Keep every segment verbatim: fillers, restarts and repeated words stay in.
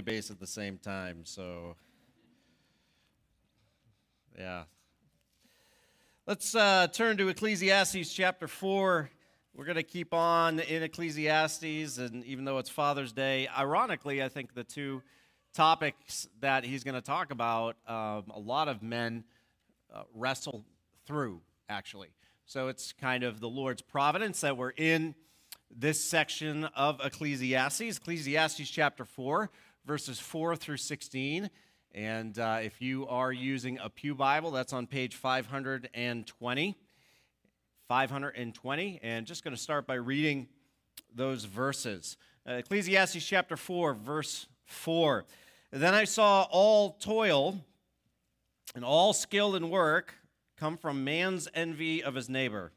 bass at the same time, so yeah. Let's uh, turn to Ecclesiastes chapter four. We're going to keep on in Ecclesiastes, and even though it's Father's Day, ironically, I think the two topics that he's going to talk about, um, a lot of men uh, wrestle through, actually. So it's kind of the Lord's providence that we're in this section of Ecclesiastes, Ecclesiastes chapter four, verses four through sixteen. And uh, if you are using a Pew Bible, that's on page five hundred twenty. five hundred twenty, and just going to start by reading those verses. Uh, Ecclesiastes chapter four, verse four. Then I saw all toil and all skill in work come from man's envy of his neighbor.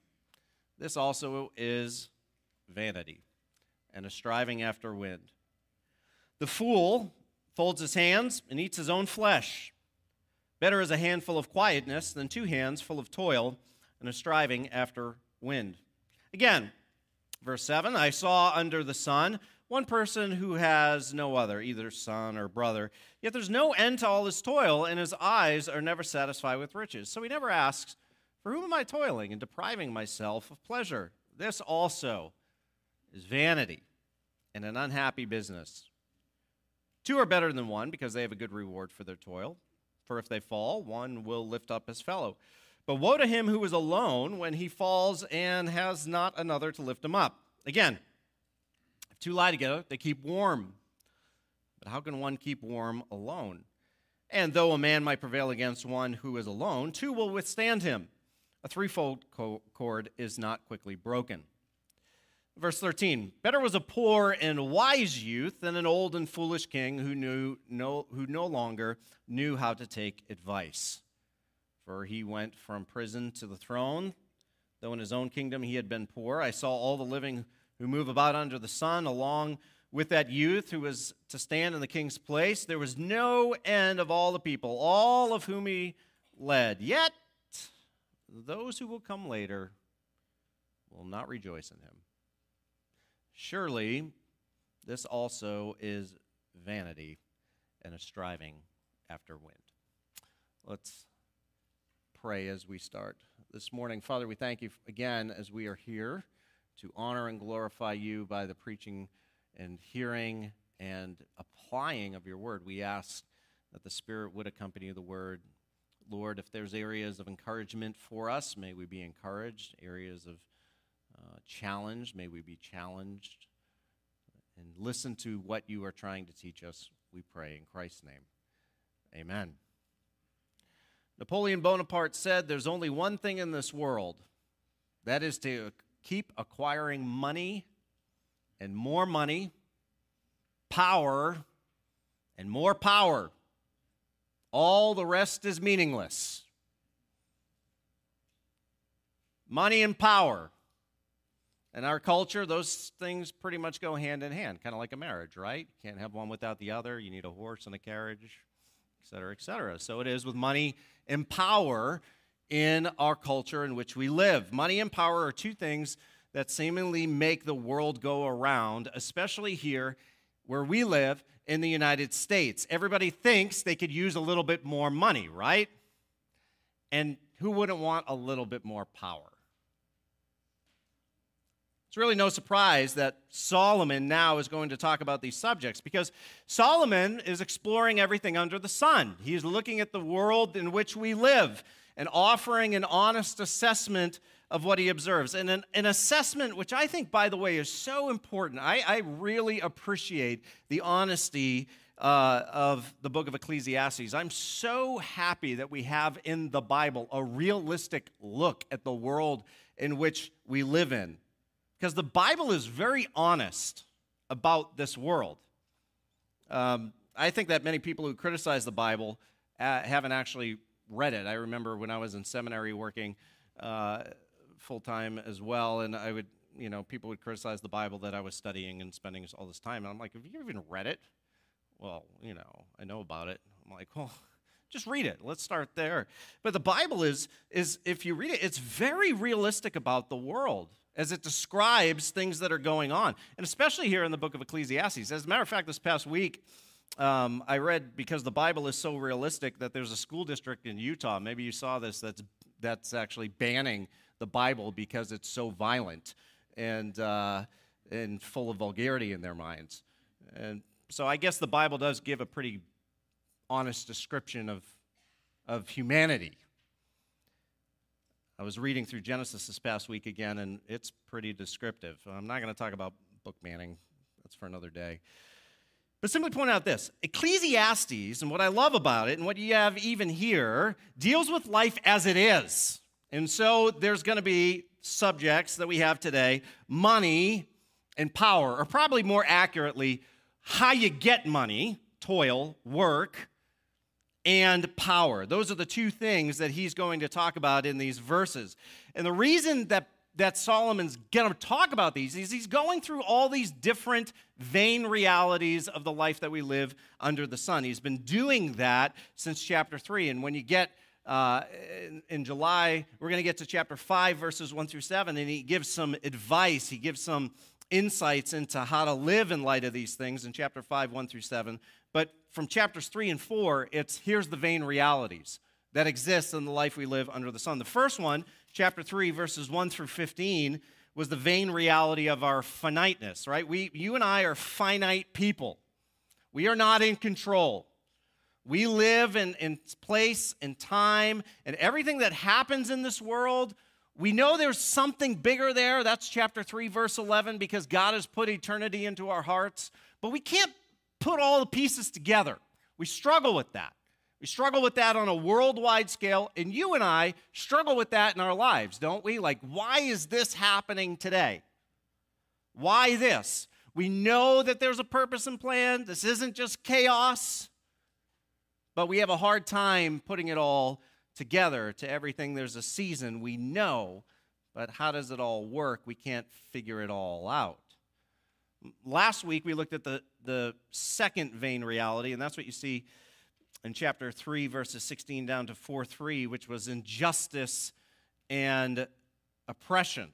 This also is vanity and a striving after wind. The fool folds his hands and eats his own flesh. Better is a handful of quietness than two hands full of toil and a striving after wind. Again, verse seven, I saw under the sun one person who has no other, either son or brother, yet there's no end to all his toil, and his eyes are never satisfied with riches. So he never asks, for whom am I toiling and depriving myself of pleasure? This also is vanity and an unhappy business. Two are better than one because they have a good reward for their toil. For if they fall, one will lift up his fellow. But woe to him who is alone when he falls and has not another to lift him up. Again, if two lie together, they keep warm. But how can one keep warm alone? And though a man might prevail against one who is alone, two will withstand him. A threefold cord is not quickly broken. Verse thirteen, better was a poor and wise youth than an old and foolish king who knew no, who no longer knew how to take advice. For he went from prison to the throne, though in his own kingdom he had been poor. I saw all the living who move about under the sun, along with that youth who was to stand in the king's place. There was no end of all the people, all of whom he led. Yet those who will come later will not rejoice in him. Surely, this also is vanity and a striving after wind. Let's pray as we start this morning. Father, we thank you again as we are here to honor and glorify you by the preaching and hearing and applying of your word. We ask that the Spirit would accompany the word. Lord, if there's areas of encouragement for us, may we be encouraged. Areas of Uh, challenge, may we be challenged, and listen to what you are trying to teach us, we pray in Christ's name. Amen. Napoleon Bonaparte said, there's only one thing in this world, that is to keep acquiring money and more money, power and more power. All the rest is meaningless. Money and power. In our culture, those things pretty much go hand in hand, kind of like a marriage, right? You can't have one without the other. You need a horse and a carriage, et cetera, et cetera. So it is with money and power in our culture in which we live. Money and power are two things that seemingly make the world go around, especially here where we live in the United States. Everybody thinks they could use a little bit more money, right? And who wouldn't want a little bit more power? It's really no surprise that Solomon now is going to talk about these subjects because Solomon is exploring everything under the sun. He's looking at the world in which we live and offering an honest assessment of what he observes. And an, an assessment which I think, by the way, is so important. I, I really appreciate the honesty uh, of the book of Ecclesiastes. I'm so happy that we have in the Bible a realistic look at the world in which we live in. Because the Bible is very honest about this world. Um, I think that many people who criticize the Bible uh, haven't actually read it. I remember when I was in seminary working uh, full-time as well, and I would, you know, people would criticize the Bible that I was studying and spending all this time. And I'm like, have you even read it? Well, you know, I know about it. I'm like, well, just read it. Let's start there. But the Bible is, is if you read it, it's very realistic about the world as it describes things that are going on, and especially here in the book of Ecclesiastes. As a matter of fact, this past week, um, I read, because the Bible is so realistic, that there's a school district in Utah, maybe you saw this, that's, that's actually banning the Bible because it's so violent and, uh, and full of vulgarity in their minds. And so I guess the Bible does give a pretty honest description of, of humanity. I was reading through Genesis this past week again, and it's pretty descriptive. I'm not going to talk about book banning. That's for another day. But simply point out this. Ecclesiastes, and what I love about it, and what you have even here, deals with life as it is. And so there's going to be subjects that we have today, money and power, or probably more accurately, how you get money, toil, work, and power. Those are the two things that he's going to talk about in these verses. And the reason that, that Solomon's going to talk about these is he's going through all these different vain realities of the life that we live under the sun. He's been doing that since chapter three. And when you get uh, in, in July, we're going to get to chapter five, verses one through seven, and he gives some advice. He gives some insights into how to live in light of these things in chapter five, one through seven. But from chapters three and four, it's here's the vain realities that exist in the life we live under the sun. The first one, chapter three, verses one through fifteen, was the vain reality of our finiteness, right? We, you and I are finite people. We are not in control. We live in, in place and time, and everything that happens in this world, we know there's something bigger there. That's chapter three, verse eleven, because God has put eternity into our hearts. But we can't put all the pieces together. We struggle with that. We struggle with that on a worldwide scale, and you and I struggle with that in our lives, don't we? Like, why is this happening today? Why this? We know that there's a purpose and plan. This isn't just chaos, but we have a hard time putting it all together. To everything, there's a season, we know, but how does it all work? We can't figure it all out. Last week, we looked at the, the second vain reality, and that's what you see in chapter three, verses sixteen down to four three, which was injustice and oppression.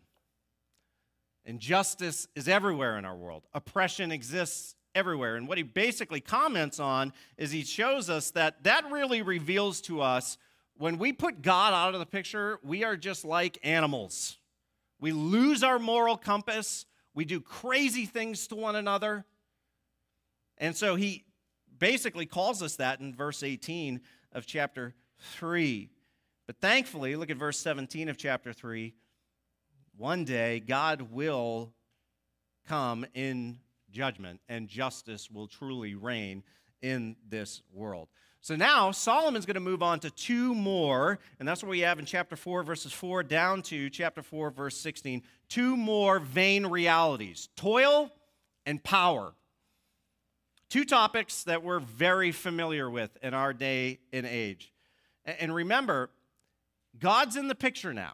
Injustice is everywhere in our world. Oppression exists everywhere. And what he basically comments on is he shows us that that really reveals to us when we put God out of the picture, we are just like animals. We lose our moral compass. We do crazy things to one another. And so he basically calls us that in verse eighteen of chapter three. But thankfully, look at verse seventeen of chapter three. One day, God will come in judgment, and justice will truly reign in this world. So now, Solomon's going to move on to two more, and that's what we have in chapter four, verses four down to chapter four, verse sixteen. Two more vain realities, toil and power. Two topics that we're very familiar with in our day and age. And remember, God's in the picture now.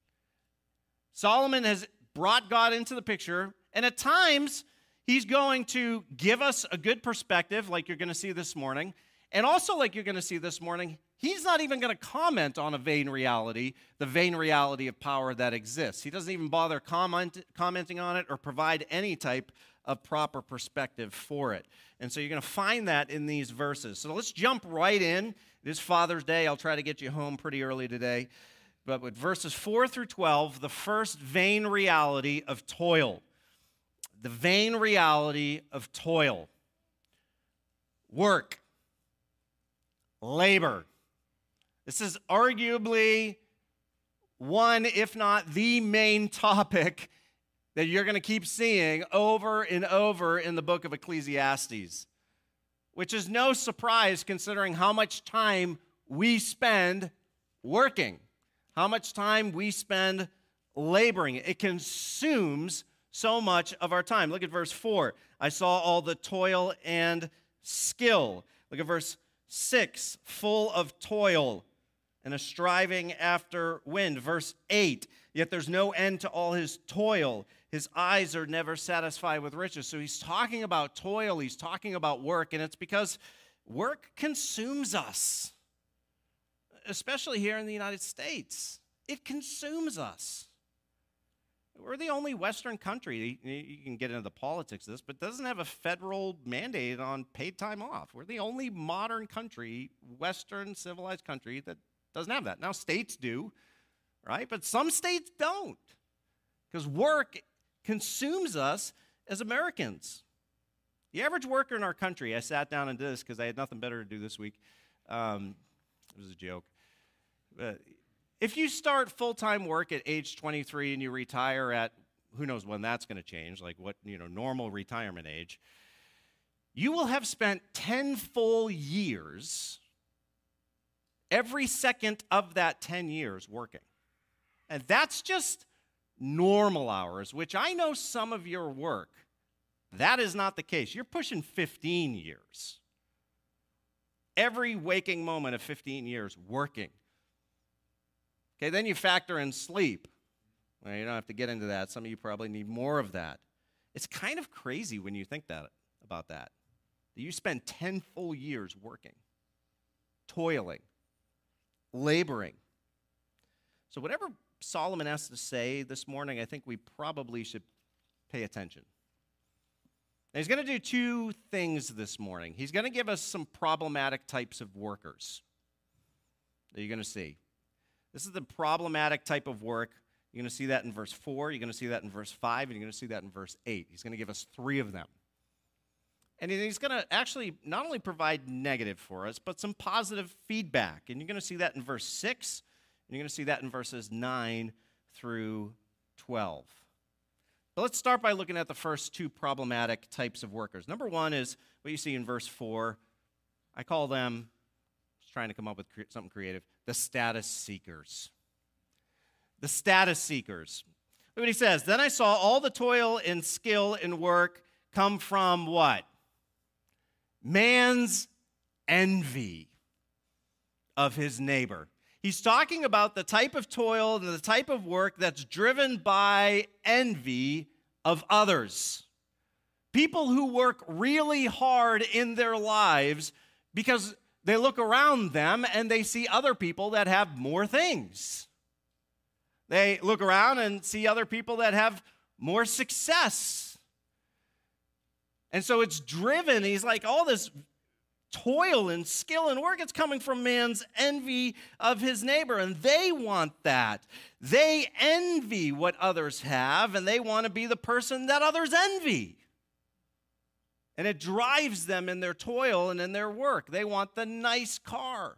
Solomon has brought God into the picture, and at times, he's going to give us a good perspective, like you're going to see this morning. And also, like you're going to see this morning, he's not even going to comment on a vain reality, the vain reality of power that exists. He doesn't even bother comment, commenting on it or provide any type of proper perspective for it. And so you're going to find that in these verses. So let's jump right in. It is Father's Day. I'll try to get you home pretty early today. But with verses four through twelve, the first vain reality of toil. The vain reality of toil. Work. Labor. This is arguably one, if not the main topic that you're going to keep seeing over and over in the book of Ecclesiastes, which is no surprise considering how much time we spend working, how much time we spend laboring. It consumes so much of our time. Look at verse four. I saw all the toil and skill. Look at verse six, full of toil and a striving after wind. Verse eight, yet there's no end to all his toil. His eyes are never satisfied with riches. So he's talking about toil, he's talking about work, and it's because work consumes us, especially here in the United States. It consumes us. We're the only Western country, you can get into the politics of this, but doesn't have a federal mandate on paid time off. We're the only modern country, Western civilized country, that doesn't have that. Now, states do, right? But some states don't, because work consumes us as Americans. The average worker in our country, I sat down and did this because I had nothing better to do this week. Um, it was a joke. But if you start full-time work at age twenty-three and you retire at, who knows when that's going to change, like what, you know, normal retirement age, you will have spent ten full years, every second of that ten years working. And that's just normal hours, which I know some of your work, that is not the case. You're pushing fifteen years. Every waking moment of fifteen years working. Okay, then you factor in sleep. Well, you don't have to get into that. Some of you probably need more of that. It's kind of crazy when you think that about that. That you spend ten full years working, toiling, laboring. So whatever Solomon has to say this morning, I think we probably should pay attention. Now, he's going to do two things this morning. He's going to give us some problematic types of workers that you're going to see. This is the problematic type of work. You're going to see that in verse four, you're going to see that in verse five, and you're going to see that in verse eight. He's going to give us three of them. And he's going to actually not only provide negative for us, but some positive feedback. And you're going to see that in verse six, and you're going to see that in verses nine through twelve. But let's start by looking at the first two problematic types of workers. Number one is what you see in verse four. I call them, just trying to come up with cre- something creative, the status seekers. The status seekers. Look what he says. Then I saw all the toil and skill and work come from what? Man's envy of his neighbor. He's talking about the type of toil and the type of work that's driven by envy of others. People who work really hard in their lives because they look around them and they see other people that have more things. They look around and see other people that have more success. And so it's driven, he's like, all this toil and skill and work, it's coming from man's envy of his neighbor, and they want that. They envy what others have, and they want to be the person that others envy. And it drives them in their toil and in their work. They want the nice car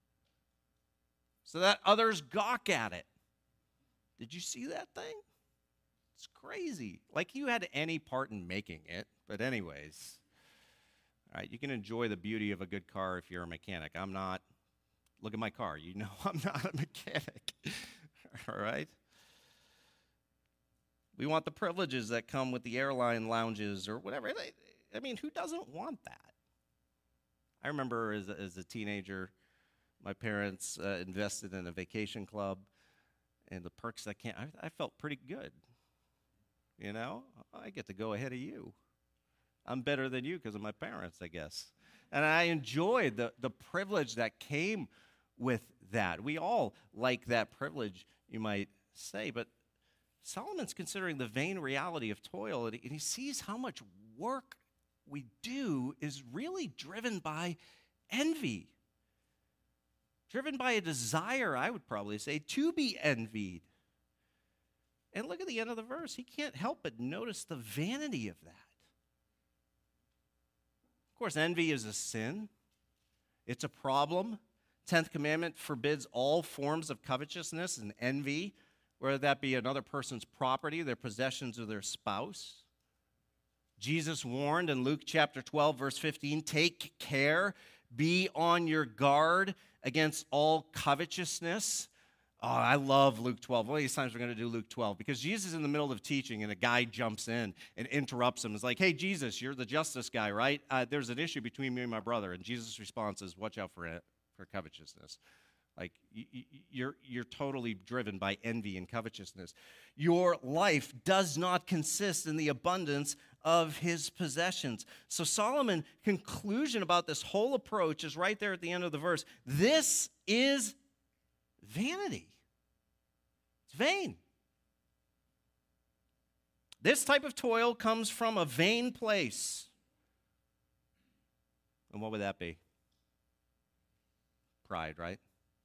so that others gawk at it. Did you see that thing? It's crazy. Like you had any part in making it, but anyways. All right, you can enjoy the beauty of a good car if you're a mechanic. I'm not. Look at my car. You know I'm not a mechanic. All right? We want the privileges that come with the airline lounges or whatever. I mean, who doesn't want that? I remember as a, as a teenager, my parents uh, invested in a vacation club, and the perks that came, I, I felt pretty good. You know, I get to go ahead of you. I'm better than you because of my parents, I guess. And I enjoyed the, the privilege that came with that. We all like that privilege, you might say, but Solomon's considering the vain reality of toil, and he, and he sees how much work we do is really driven by envy. Driven by a desire, I would probably say, to be envied. And look at the end of the verse. He can't help but notice the vanity of that. Of course, envy is a sin. It's a problem. Tenth commandment forbids all forms of covetousness and envy, whether that be another person's property, their possessions, or their spouse. Jesus warned in Luke chapter twelve, verse fifteen, take care, be on your guard against all covetousness. Oh, I love Luke twelve. One of these times we're going to do Luke twelve because Jesus is in the middle of teaching and a guy jumps in and interrupts him. It's like, hey, Jesus, you're the justice guy, right? Uh, there's an issue between me and my brother. And Jesus' response is, watch out for it, for covetousness. Like, you're, you're totally driven by envy and covetousness. Your life does not consist in the abundance of his possessions. So Solomon's conclusion about this whole approach is right there at the end of the verse. This is vanity. It's vain. This type of toil comes from a vain place. And what would that be? Pride, right?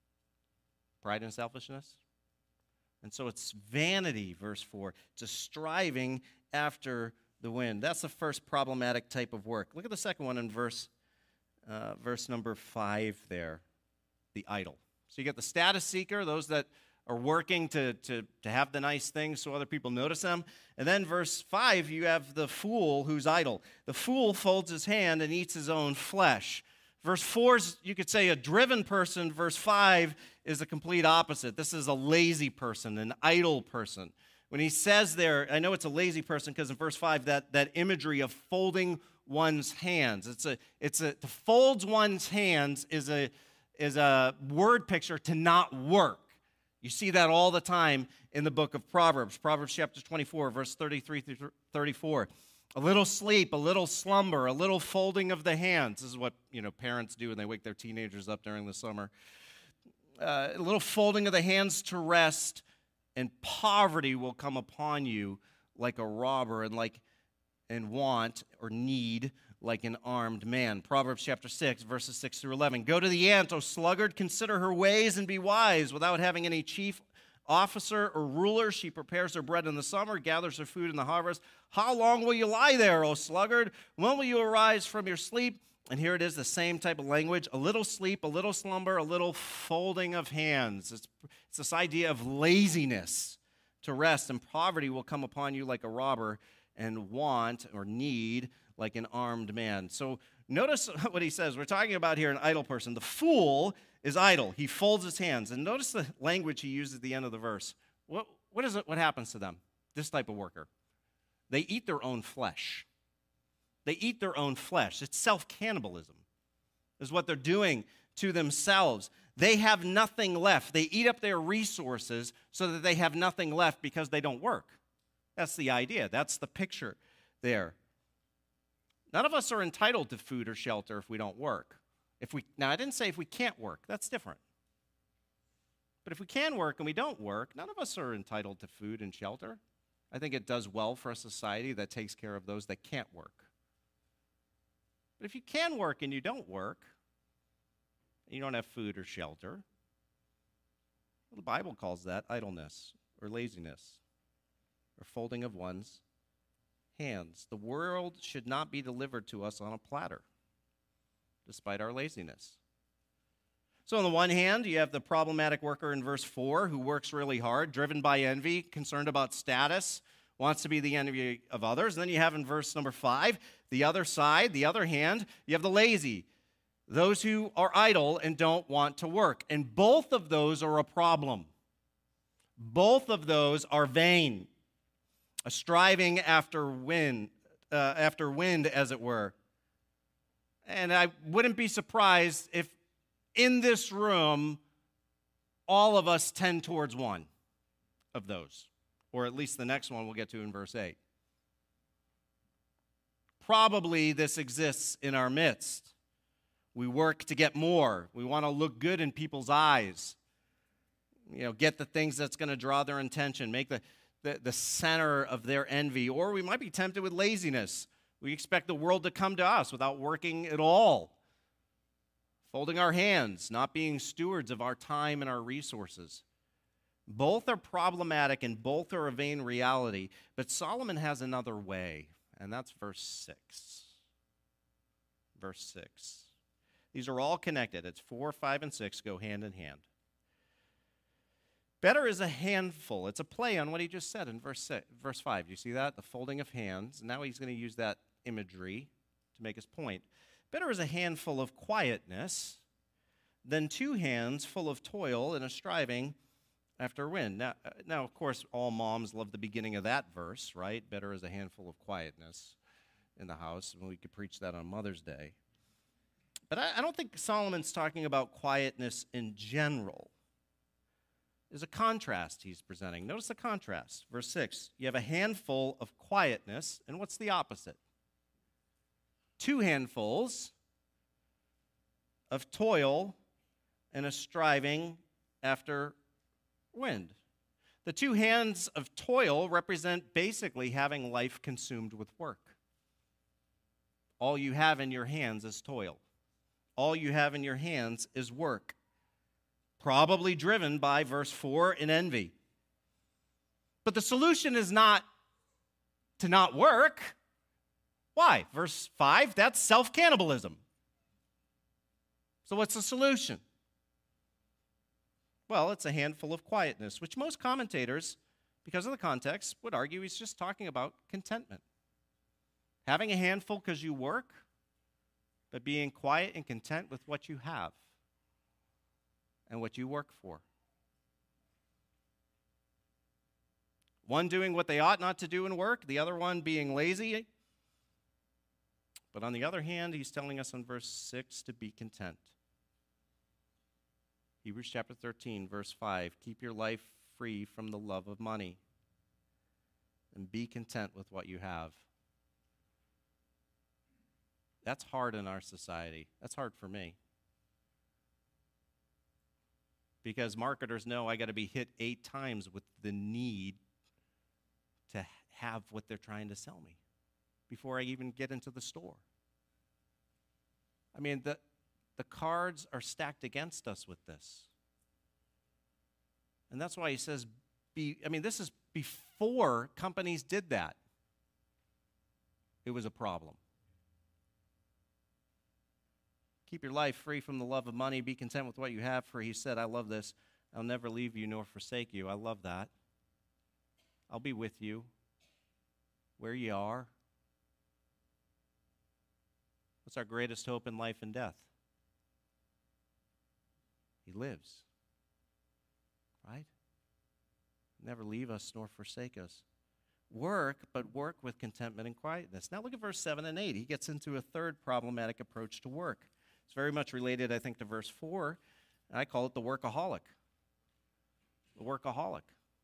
Pride and selfishness. And so it's vanity, verse four. It's a striving after the wind. That's the first problematic type of work. Look at the second one in verse, uh, verse number five there, the idle. So you get the status seeker, those that are working to, to, to have the nice things so other people notice them. And then verse five, you have the fool who's idle. The fool folds his hand and eats his own flesh. Verse four is, you could say, a driven person. Verse five is the complete opposite. This is a lazy person, an idle person. When he says there, I know it's a lazy person because in verse five, that, that imagery of folding one's hands. It's a, it's a, to fold one's hands is a, is a word picture to not work. You see that all the time in the book of Proverbs. Proverbs chapter twenty-four, verse thirty-three through thirty-four. A little sleep, a little slumber, a little folding of the hands. This is what, you know, parents do when they wake their teenagers up during the summer. Uh, a little folding of the hands to rest, and poverty will come upon you like a robber, and like and want or need like an armed man. Proverbs chapter six, verses six through eleven. Go to the ant, O sluggard, consider her ways and be wise. Without having any chief officer or ruler, she prepares her bread in the summer, gathers her food in the harvest. How long will you lie there, O sluggard? When will you arise from your sleep? And here it is, the same type of language. A little sleep, a little slumber, a little folding of hands. It's, it's this idea of laziness to rest, and poverty will come upon you like a robber, and want or need like an armed man. So notice what he says. We're talking about here an idle person. The fool is idle. He folds his hands. And notice the language he uses at the end of the verse. What, what is it? What happens to them? This type of worker. They eat their own flesh. They eat their own flesh. It's self-cannibalism is what they're doing to themselves. They have nothing left. They eat up their resources so that they have nothing left because they don't work. That's the idea. That's the picture there. None of us are entitled to food or shelter if we don't work. If we, now, I didn't say if we can't work. That's different. But if we can work and we don't work, none of us are entitled to food and shelter. I think it does well for a society that takes care of those that can't work. But if you can work and you don't work, and you don't have food or shelter, well, the Bible calls that idleness or laziness or folding of one's hands. The world should not be delivered to us on a platter, despite our laziness. So on the one hand, you have the problematic worker in verse four who works really hard, driven by envy, concerned about status, wants to be the envy of others. And then you have in verse number five, the other side, the other hand, you have the lazy, those who are idle and don't want to work. And both of those are a problem. Both of those are vain, a striving after wind, uh, after wind, as it were. And I wouldn't be surprised if in this room, all of us tend towards one of those, or at least the next one we'll get to in verse eight. Probably this exists in our midst. We work to get more. We want to look good in people's eyes. You know, get the things that's going to draw their attention, make the, the, the center of their envy. Or we might be tempted with laziness. We expect the world to come to us without working at all. Folding our hands, not being stewards of our time and our resources. Both are problematic and both are a vain reality. But Solomon has another way, and that's verse six. Verse six. These are all connected. It's four, five, and six go hand in hand. Better is a handful. It's a play on what he just said in verse six, verse five. You see that? The folding of hands. Now he's going to use that imagery to make his point. Better is a handful of quietness than two hands full of toil and a striving after wind. Now, now, of course, all moms love the beginning of that verse, right? Better is a handful of quietness in the house. And we could preach that on Mother's Day. But I, I don't think Solomon's talking about quietness in general. There's a contrast he's presenting. Notice the contrast. Verse six, you have a handful of quietness, and what's the opposite? Two handfuls of toil and a striving after wind. The two hands of toil represent basically having life consumed with work. All you have in your hands is toil. All you have in your hands is work, probably driven by verse four in envy. But the solution is not to not work. Why? Verse five, that's self-cannibalism. So what's the solution? Well, it's a handful of quietness, which most commentators, because of the context, would argue he's just talking about contentment. Having a handful because you work, but being quiet and content with what you have and what you work for. One doing what they ought not to do in work, the other one being lazy. But on the other hand, he's telling us in verse six to be content. Hebrews chapter thirteen, verse five, keep your life free from the love of money and be content with what you have. That's hard in our society. That's hard for me. Because marketers know I got to be hit eight times with the need to have what they're trying to sell me before I even get into the store. I mean, the, the cards are stacked against us with this. And that's why he says, be, I mean, this is before companies did that. It was a problem. Keep your life free from the love of money. Be content with what you have, for he said, I love this. I'll never leave you nor forsake you. I love that. I'll be with you where you are. What's our greatest hope in life and death? He lives. Right? Never leave us nor forsake us. Work, but work with contentment and quietness. Now look at verse seven and eight. He gets into a third problematic approach to work. It's very much related, I think, to verse four. And I call it the workaholic. The workaholic.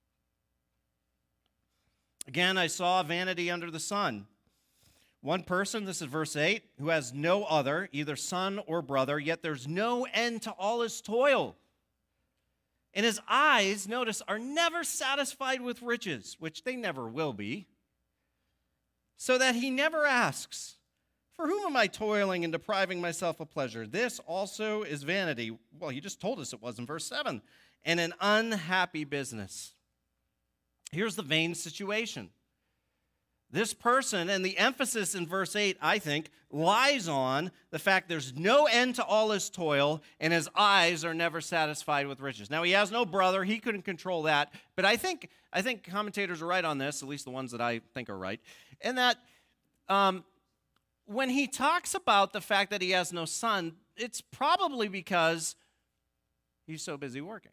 Again, I saw vanity under the sun. One person, this is verse eight, who has no other, either son or brother, yet there's no end to all his toil. And his eyes, notice, are never satisfied with riches, which they never will be, so that he never asks, for whom am I toiling and depriving myself of pleasure? This also is vanity. Well, he just told us it was in verse seven. And an unhappy business. Here's the vain situation. This person, and the emphasis in verse eight, I think, lies on the fact there's no end to all his toil, and his eyes are never satisfied with riches. Now, he has no brother. He couldn't control that. But I think, I think commentators are right on this, at least the ones that I think are right, and that um, when he talks about the fact that he has no son, it's probably because he's so busy working.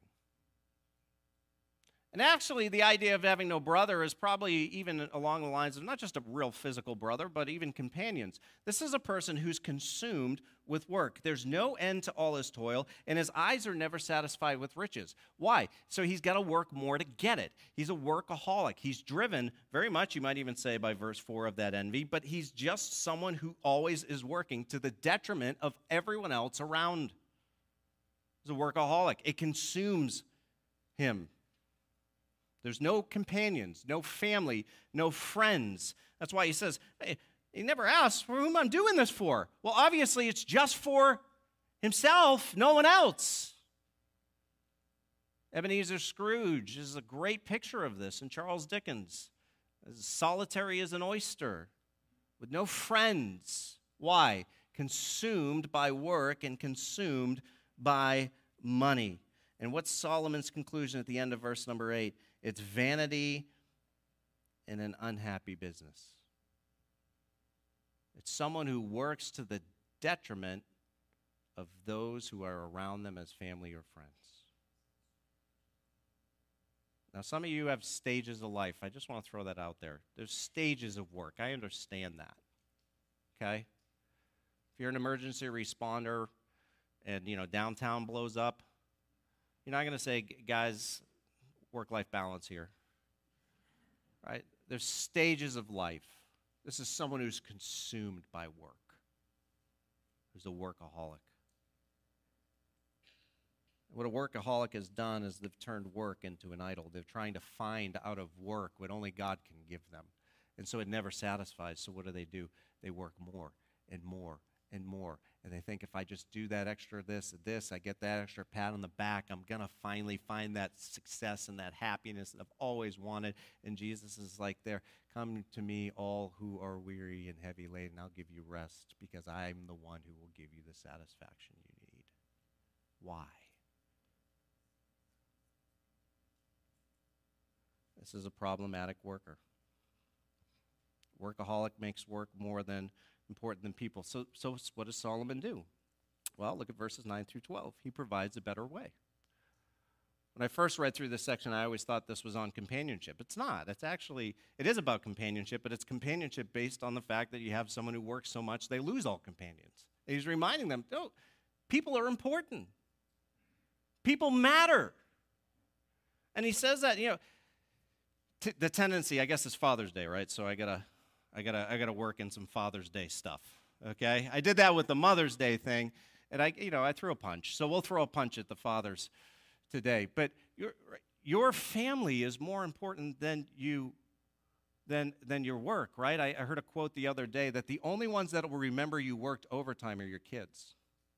And actually, the idea of having no brother is probably even along the lines of not just a real physical brother, but even companions. This is a person who's consumed with work. There's no end to all his toil, and his eyes are never satisfied with riches. Why? So he's got to work more to get it. He's a workaholic. He's driven very much, you might even say, by verse four of that envy, but he's just someone who always is working to the detriment of everyone else around. He's a workaholic. It consumes him. There's no companions, no family, no friends. That's why he says, hey, he never asks for whom I'm doing this for. Well, obviously, it's just for himself, no one else. Ebenezer Scrooge is a great picture of this in Charles Dickens. As solitary as an oyster, with no friends. Why? Consumed by work and consumed by money. And what's Solomon's conclusion at the end of verse number eight? It's vanity and an unhappy business. It's someone who works to the detriment of those who are around them as family or friends. Now, some of you have stages of life. I just want to throw that out there. There's stages of work. I understand that. Okay? If you're an emergency responder and, you know, downtown blows up, you're not going to say, guys, work-life balance here, right? There's stages of life. This is someone who's consumed by work, who's a workaholic. What a workaholic has done is they've turned work into an idol. They're trying to find out of work what only God can give them. And so it never satisfies. So what do they do? They work more and more and more. And they think if I just do that extra this and this, I get that extra pat on the back, I'm going to finally find that success and that happiness that I've always wanted. And Jesus is like there, come to me all who are weary and heavy laden. I'll give you rest because I'm the one who will give you the satisfaction you need. Why? This is a problematic worker. Workaholic makes work more than important than people. So, so what does Solomon do? Well, look at verses nine through twelve. He provides a better way. When I first read through this section, I always thought this was on companionship. It's not. It's actually, it is about companionship, but it's companionship based on the fact that you have someone who works so much they lose all companions. And he's reminding them, no, people are important. People matter. And he says that, you know, t- the tendency, I guess it's Father's Day, right? So I gotta, I gotta, I gotta work in some Father's Day stuff. Okay, I did that with the Mother's Day thing, and I, you know, I threw a punch. So we'll throw a punch at the fathers today. But your your family is more important than you, than than your work, right? I, I heard a quote the other day that the only ones that will remember you worked overtime are your kids.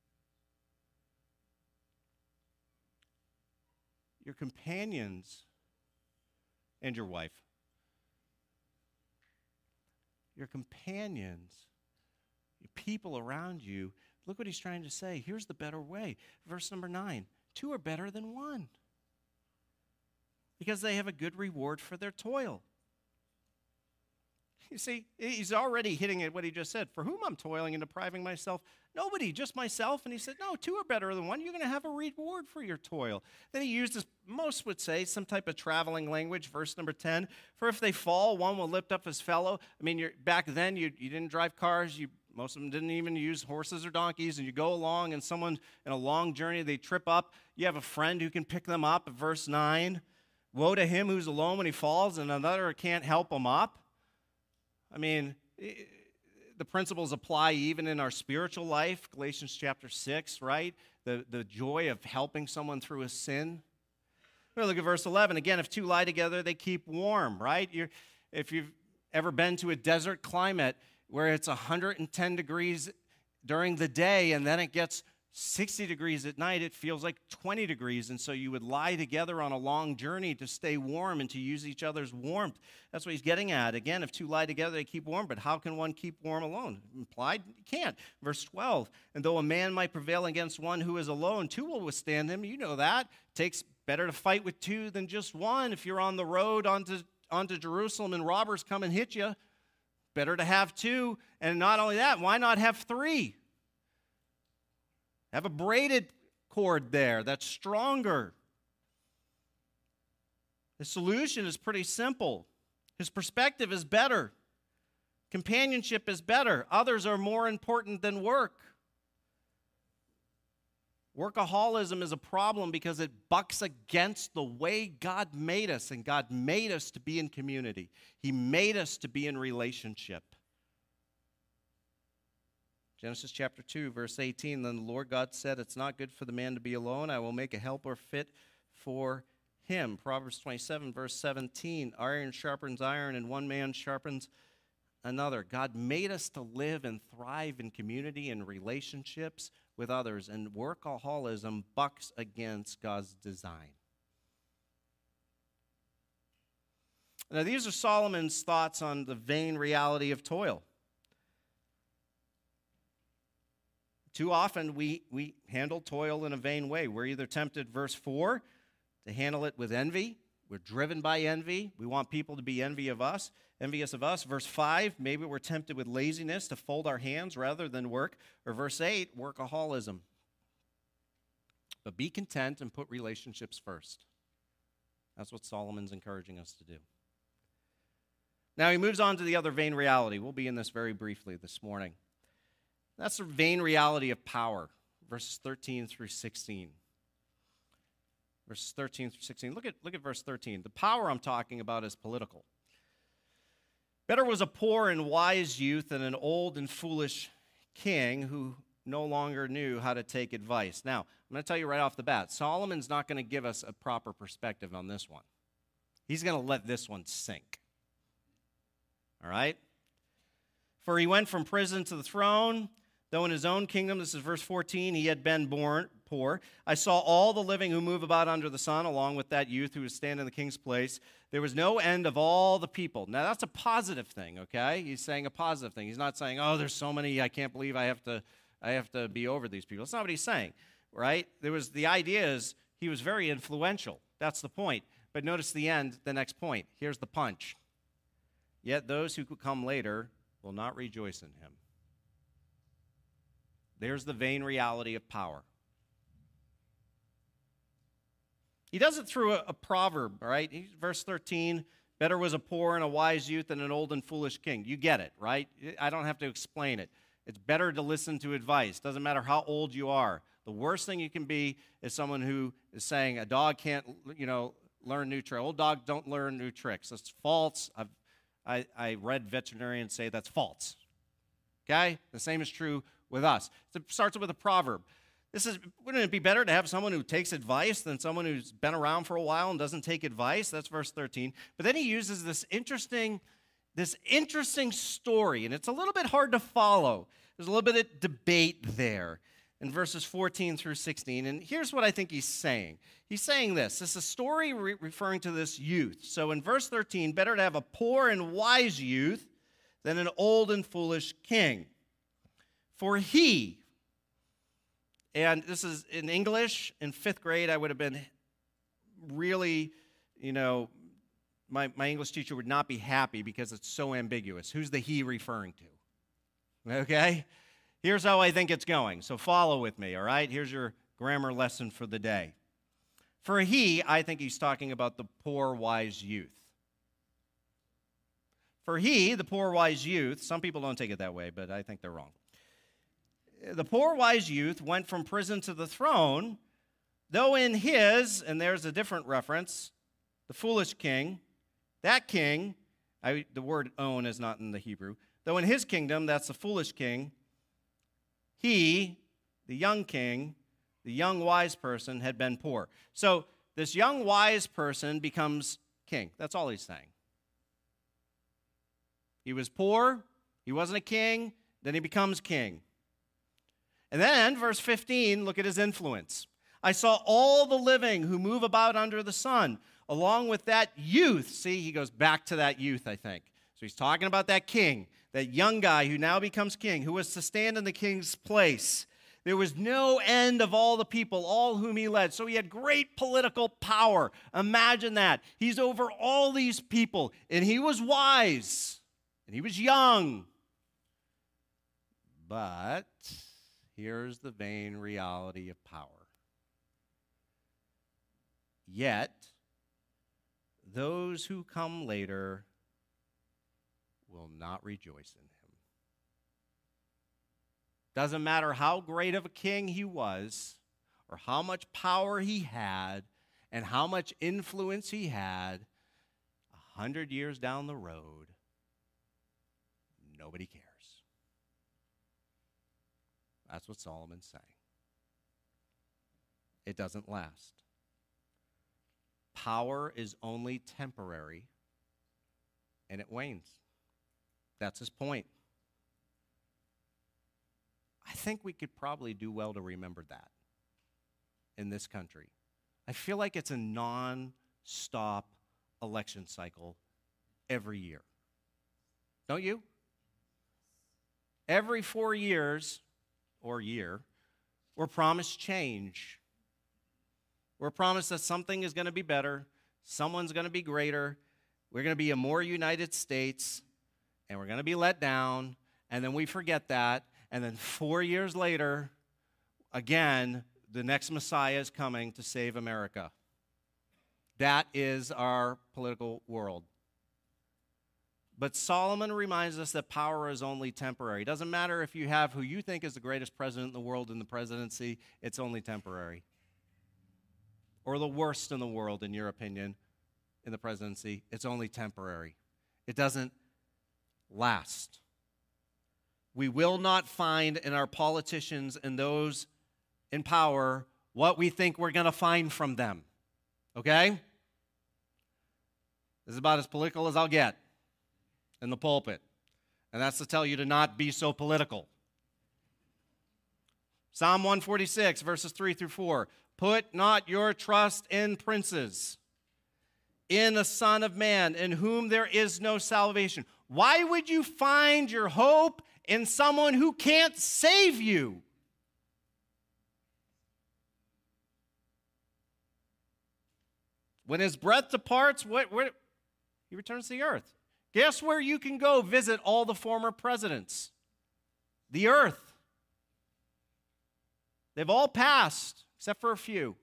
Your companions and your wife. Your companions, your people around you, look what he's trying to say. Here's the better way. Verse number nine, two are better than one because they have a good reward for their toil. You see, he's already hitting at what he just said. For whom I'm toiling and depriving myself? Nobody, just myself. And he said, no, two are better than one. You're going to have a reward for your toil. Then he used, this, most would say, some type of traveling language. Verse number ten, for if they fall, one will lift up his fellow. I mean, you're, back then, you, you didn't drive cars. You, most of them didn't even use horses or donkeys. And you go along, and someone in a long journey, they trip up. You have a friend who can pick them up. Verse nine, woe to him who's alone when he falls, and another can't help him up. I mean, it, the principles apply even in our spiritual life. Galatians chapter six, right? The, the joy of helping someone through a sin. We'll look at verse eleven. Again, if two lie together, they keep warm, right? You're, if you've ever been to a desert climate where it's one hundred ten degrees during the day and then it gets sixty degrees at night, it feels like twenty degrees. And so you would lie together on a long journey to stay warm and to use each other's warmth. That's what he's getting at. Again, if two lie together, they keep warm. But how can one keep warm alone? Implied, you can't. Verse twelve, and though a man might prevail against one who is alone, two will withstand him. You know that. It takes better to fight with two than just one. If you're on the road onto, onto Jerusalem and robbers come and hit you, better to have two. And not only that, why not have three? Have a braided cord there that's stronger. The solution is pretty simple. His perspective is better. Companionship is better. Others are more important than work. Workaholism is a problem because it bucks against the way God made us, and God made us to be in community. He made us to be in relationship. Genesis chapter two, verse eighteen, then the Lord God said, it's not good for the man to be alone. I will make a helper fit for him. Proverbs twenty-seven, verse seventeen, iron sharpens iron, and one man sharpens another. God made us to live and thrive in community and relationships with others, and workaholism bucks against God's design. Now, these are Solomon's thoughts on the vain reality of toil. Too often we, we handle toil in a vain way. We're either tempted, verse four, to handle it with envy. We're driven by envy. We want people to be envy of us, envious of us. Verse five, maybe we're tempted with laziness to fold our hands rather than work. Or verse eight, workaholism. But be content and put relationships first. That's what Solomon's encouraging us to do. Now he moves on to the other vain reality. We'll be in this very briefly this morning. That's the vain reality of power, verses thirteen through sixteen. Verses thirteen through sixteen. Look at, look at verse thirteen. The power I'm talking about is political. Better was a poor and wise youth than an old and foolish king who no longer knew how to take advice. Now, I'm going to tell you right off the bat, Solomon's not going to give us a proper perspective on this one. He's going to let this one sink. All right? For he went from prison to the throne, though in his own kingdom, this is verse fourteen, he had been born poor. I saw all the living who move about under the sun, along with that youth who was standing in the king's place. There was no end of all the people. Now, that's a positive thing, okay? He's saying a positive thing. He's not saying, oh, there's so many, I can't believe I have to, I have to be over these people. That's not what he's saying, right? There was, the idea is he was very influential. That's the point. But notice the end, the next point. Here's the punch. Yet those who could come later will not rejoice in him. There's the vain reality of power. He does it through a, a proverb, all right? Verse thirteen, better was a poor and a wise youth than an old and foolish king. You get it, right? I don't have to explain it. It's better to listen to advice. Doesn't matter how old you are. The worst thing you can be is someone who is saying a dog can't, you know, learn new tricks. Old dogs don't learn new tricks. That's false. I've, I, I read veterinarians say that's false. Okay? The same is true with us. It starts with a proverb. This is, wouldn't it be better to have someone who takes advice than someone who's been around for a while and doesn't take advice? That's verse thirteen. But then he uses this interesting, this interesting story, and it's a little bit hard to follow. There's a little bit of debate there in verses fourteen through sixteen. And here's what I think he's saying. He's saying this. This is a story re- referring to this youth. So in verse thirteen, better to have a poor and wise youth than an old and foolish king. For he, and this is in English, in fifth grade, I would have been really, you know, my, my English teacher would not be happy because it's so ambiguous. Who's the he referring to? Okay? Here's how I think it's going. So follow with me, all right? Here's your grammar lesson for the day. For he, I think he's talking about the poor, wise youth. For he, the poor, wise youth, some people don't take it that way, but I think they're wrong. The poor, wise youth went from prison to the throne, though in his, and there's a different reference, the foolish king, that king, I, the word own is not in the Hebrew, though in his kingdom, that's the foolish king, he, the young king, the young wise person, had been poor. So this young wise person becomes king. That's all he's saying. He was poor, he wasn't a king, then he becomes king. And then, verse fifteen, look at his influence. I saw all the living who move about under the sun, along with that youth. See, he goes back to that youth, I think. So he's talking about that king, that young guy who now becomes king, who was to stand in the king's place. There was no end of all the people, all whom he led. So he had great political power. Imagine that. He's over all these people, and he was wise, and he was young. But here's the vain reality of power. Yet, those who come later will not rejoice in him. Doesn't matter how great of a king he was, or how much power he had, and how much influence he had, a hundred years down the road, nobody cares. That's what Solomon's saying. It doesn't last. Power is only temporary, and it wanes. That's his point. I think we could probably do well to remember that in this country. I feel like it's a non-stop election cycle every year. Don't you? Every four years, or year, we're promised change. We're promised that something is going to be better, someone's going to be greater, we're going to be a more United States, and we're going to be let down, and then we forget that, and then four years later, again, the next Messiah is coming to save America. That is our political world. But Solomon reminds us that power is only temporary. It doesn't matter if you have who you think is the greatest president in the world in the presidency, it's only temporary. Or the worst in the world, in your opinion, in the presidency, it's only temporary. It doesn't last. we will not find in our politicians and those in power what we think we're going to find from them. Okay? This is about as political as I'll get in the pulpit. And that's to tell you to not be so political. Psalm one forty-six, verses three through four. Put not your trust in princes, in the Son of Man, in whom there is no salvation. Why would you find your hope in someone who can't save you? When his breath departs, what, what, he returns to the earth. Guess where you can go visit all the former presidents? The earth. They've all passed, except for a few.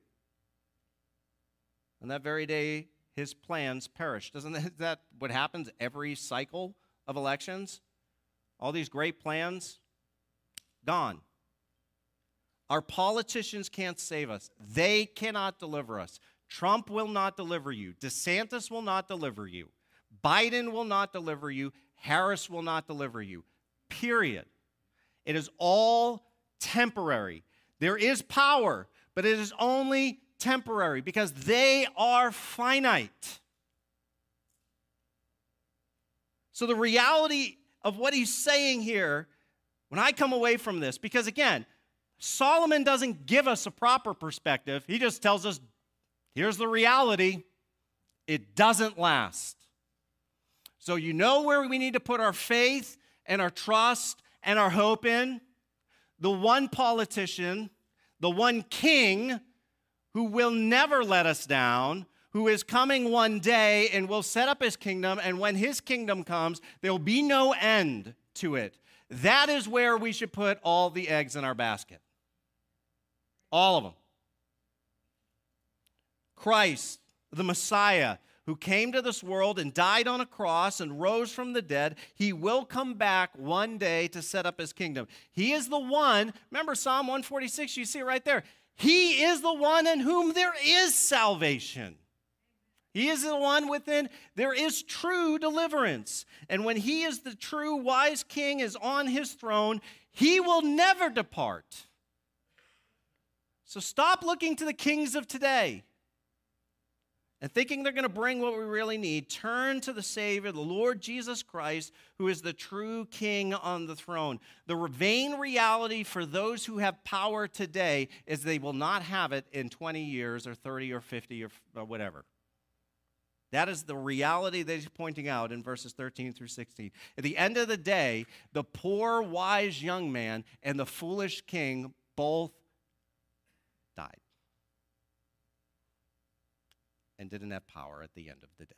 And that very day, his plans perished. Isn't that what happens every cycle of elections? All these great plans, gone. Our politicians can't save us. They cannot deliver us. Trump will not deliver you. DeSantis will not deliver you. Biden will not deliver you. Harris will not deliver you. Period. It is all temporary. There is power, but it is only temporary because they are finite. So the reality of what he's saying here, when I come away from this, because again, Solomon doesn't give us a proper perspective. He just tells us, here's the reality. It doesn't last. So you know where we need to put our faith and our trust and our hope in? The one politician, the one king who will never let us down, who is coming one day and will set up his kingdom, and when his kingdom comes, there will be no end to it. That is where we should put all the eggs in our basket. All of them. Christ, the Messiah, who came to this world and died on a cross and rose from the dead, he will come back one day to set up his kingdom. He is the one, remember Psalm one forty-six, you see it right there. He is the one in whom there is salvation. He is the one within, there is true deliverance. And when he is the true wise king, is on his throne, he will never depart. So stop looking to the kings of today and thinking they're going to bring what we really need. Turn to the Savior, the Lord Jesus Christ, who is the true king on the throne. The vain reality for those who have power today is they will not have it in twenty years or thirty or fifty or whatever. That is the reality that he's pointing out in verses thirteen through sixteen. At the end of the day, the poor, wise young man and the foolish king both died and didn't have power at the end of the day.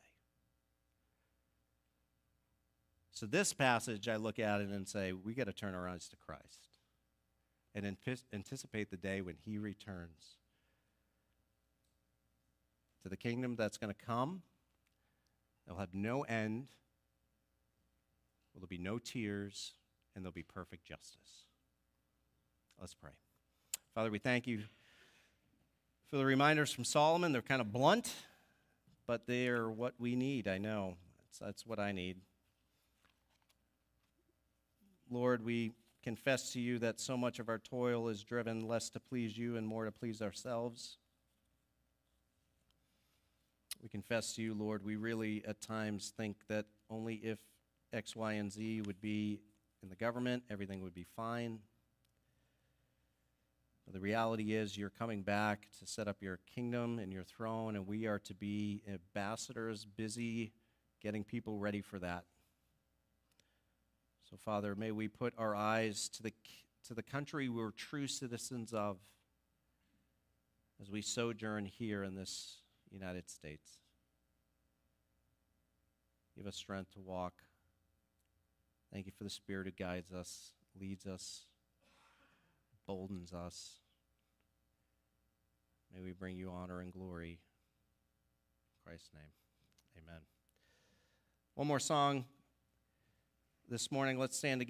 So this passage, I look at it and say, we got to turn our eyes to Christ and anticipate the day when he returns to the kingdom that's going to come. They'll have no end. There'll be no tears, and there'll be perfect justice. Let's pray. Father, we thank you for the reminders from Solomon. They're kind of blunt, but they're what we need, I know. That's, that's what I need. Lord, we confess to you that so much of our toil is driven less to please you and more to please ourselves. We confess to you, Lord, we really at times think that only if X, Y, and Z would be in the government, everything would be fine. But the reality is you're coming back to set up your kingdom and your throne, and we are to be ambassadors, busy getting people ready for that. So, Father, may we put our eyes to the, to the country we're true citizens of as we sojourn here in this United States. Give us strength to walk. Thank you for the Spirit who guides us, leads us, boldens us. May we bring you honor and glory. In Christ's name, amen. One more song this morning. Let's stand together.